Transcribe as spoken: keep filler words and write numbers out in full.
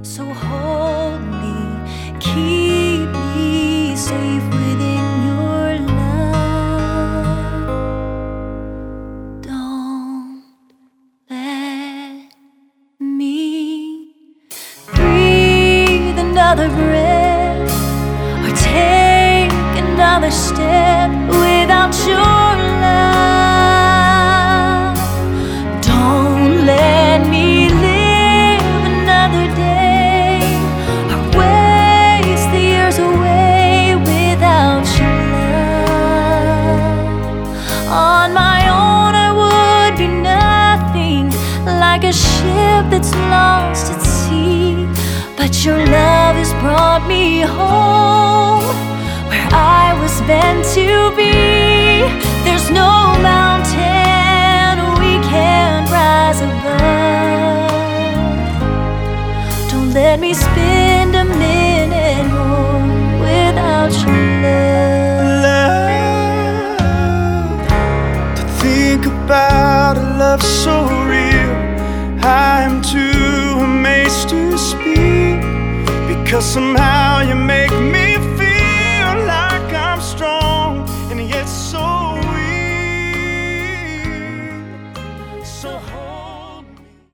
So hold me, keep me safe within your love. Don't let me breathe another breath or take another step without your love. Don't let me live another day or waste the years away without your love. On my own I would be nothing, like a ship that's lost at sea, but your love has brought me home, where I was meant to be. There's no mountain we can't rise above. Don't let me spend a minute more without your love. Love, to think about a love so real, I'm too amazed to speak, because somehow